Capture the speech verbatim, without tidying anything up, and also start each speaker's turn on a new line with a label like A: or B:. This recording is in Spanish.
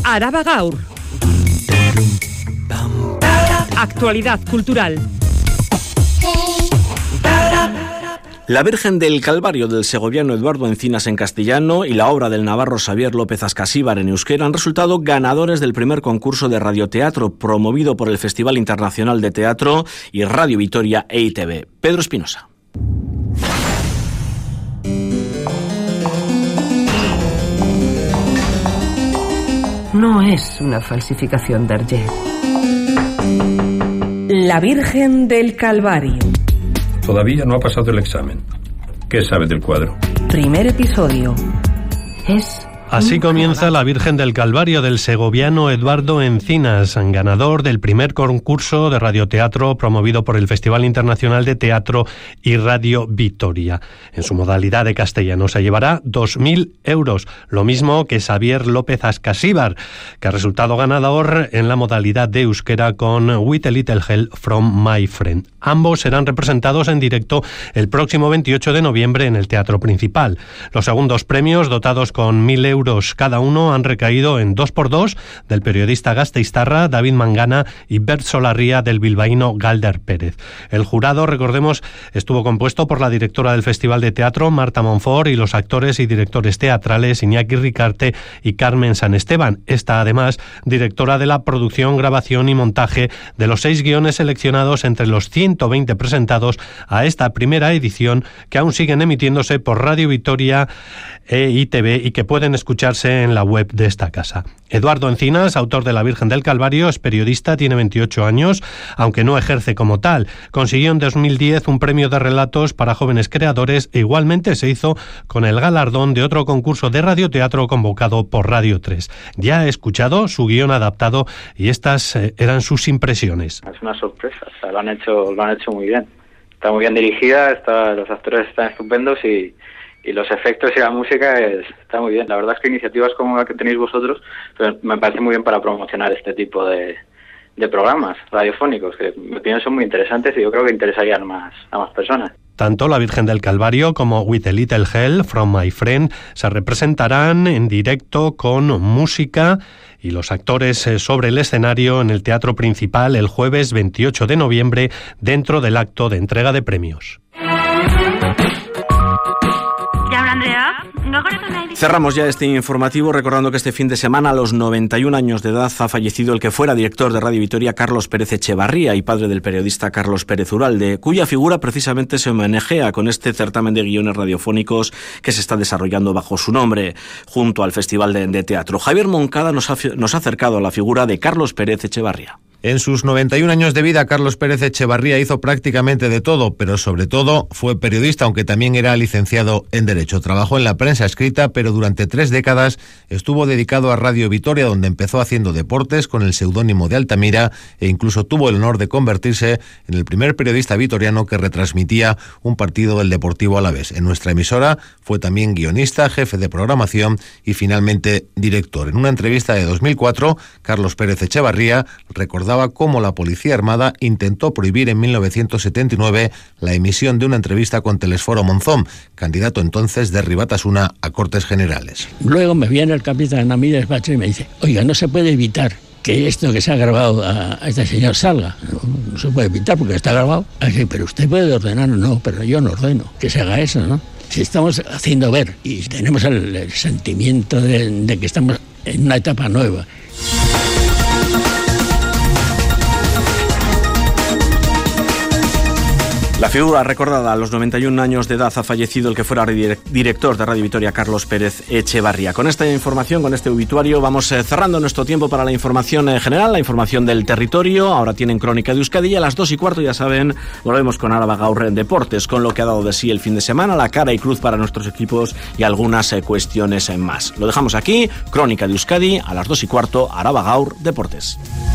A: Araba Gaur. Actualidad cultural.
B: La Virgen del Calvario del segoviano Eduardo Encinas en castellano y la obra del navarro Xavier López Ascasíbar en euskera han resultado ganadores del primer concurso de radioteatro promovido por el Festival Internacional de Teatro y Radio Vitoria e I T V. Pedro Espinosa.
C: No es una falsificación de Hergé.
A: La Virgen del Calvario.
D: Todavía no ha pasado el examen. ¿Qué sabe del cuadro?
C: Primer episodio. Es...
E: Así comienza La Virgen del Calvario del segoviano Eduardo Encinas, ganador del primer concurso de radioteatro promovido por el Festival Internacional de Teatro y Radio Vitoria. En su modalidad de castellano se llevará dos mil euros, lo mismo que Xavier López Ascasíbar, que ha resultado ganador en la modalidad de euskera con With a Little Help from My Friend. Ambos serán representados en directo el próximo veintiocho de noviembre en el Teatro Principal. Los segundos premios, dotados con mil euros cada uno, han recaído en dos por dos del periodista gasteiztarra David Mangana y Bert Solarría del bilbaíno Galder Pérez. El jurado, recordemos, estuvo compuesto por la directora del Festival de Teatro, Marta Monfort, y los actores y directores teatrales Iñaki Ricarte y Carmen San Esteban. Esta, además, directora de la producción, grabación y montaje de los seis guiones seleccionados entre los ciento veinte presentados a esta primera edición, que aún siguen emitiéndose por Radio Vitoria e I T V y que pueden escucharse en la web de esta casa. Eduardo Encinas, autor de La Virgen del Calvario, es periodista, tiene veintiocho años, aunque no ejerce como tal. Consiguió en dos mil diez un premio de relatos para jóvenes creadores e igualmente se hizo con el galardón de otro concurso de radioteatro convocado por Radio tres. Ya he escuchado su guión adaptado y estas eh, eran sus impresiones.
F: Es una sorpresa, o sea, lo han hecho, lo han hecho muy bien. Está muy bien dirigida, está, los actores están estupendos y Y los efectos y la música es, está muy bien. La verdad es que iniciativas como la que tenéis vosotros pues me parece muy bien para promocionar este tipo de, de programas radiofónicos, que en mi opinión son muy interesantes y yo creo que interesarían más a más personas.
E: Tanto La Virgen del Calvario como With a Little Help from My Friend se representarán en directo con música y los actores sobre el escenario en el Teatro Principal el jueves veintiocho de noviembre dentro del acto de entrega de premios.
B: Cerramos ya este informativo recordando que este fin de semana, a los noventa y un años de edad, ha fallecido el que fuera director de Radio Vitoria, Carlos Pérez Echevarría, y padre del periodista Carlos Pérez Uralde, cuya figura precisamente se homenajea con este certamen de guiones radiofónicos que se está desarrollando bajo su nombre, junto al Festival de, de Teatro. Javier Moncada nos ha, nos ha acercado a la figura de Carlos Pérez Echevarría.
G: En sus noventa y un años de vida, Carlos Pérez Echevarría hizo prácticamente de todo, pero sobre todo fue periodista, aunque también era licenciado en Derecho. Trabajó en la prensa escrita, pero durante tres décadas estuvo dedicado a Radio Vitoria, donde empezó haciendo deportes con el seudónimo de Altamira e incluso tuvo el honor de convertirse en el primer periodista vitoriano que retransmitía un partido del Deportivo Alavés. En nuestra emisora fue también guionista, jefe de programación y finalmente director. En una entrevista de dos mil cuatro, Carlos Pérez Echevarría recordaba cómo la Policía Armada intentó prohibir en mil novecientos setenta y nueve la emisión de una entrevista con Telesforo Monzón, candidato entonces de Ribatasuna a Cortes Generales.
H: Luego me viene el capitán a mi despacho y me dice: oiga, no se puede evitar que esto que se ha grabado a, a este señor salga. No, no se puede evitar porque está grabado. Así, pero usted puede ordenar. No, pero yo no ordeno que se haga eso, ¿no? Si estamos haciendo ver y tenemos el, el sentimiento de, de que estamos en una etapa nueva.
B: La figura recordada a los noventa y un años de edad ha fallecido el que fuera director de Radio Vitoria, Carlos Pérez Echevarría. Con esta información, con este obituario, vamos cerrando nuestro tiempo para la información general, la información del territorio. Ahora tienen Crónica de Euskadi y a las dos y cuarto, ya saben, volvemos con Araba Gaur en Deportes, con lo que ha dado de sí el fin de semana, la cara y cruz para nuestros equipos y algunas cuestiones más. Lo dejamos aquí, Crónica de Euskadi, a las dos y cuarto, Araba Gaur Deportes.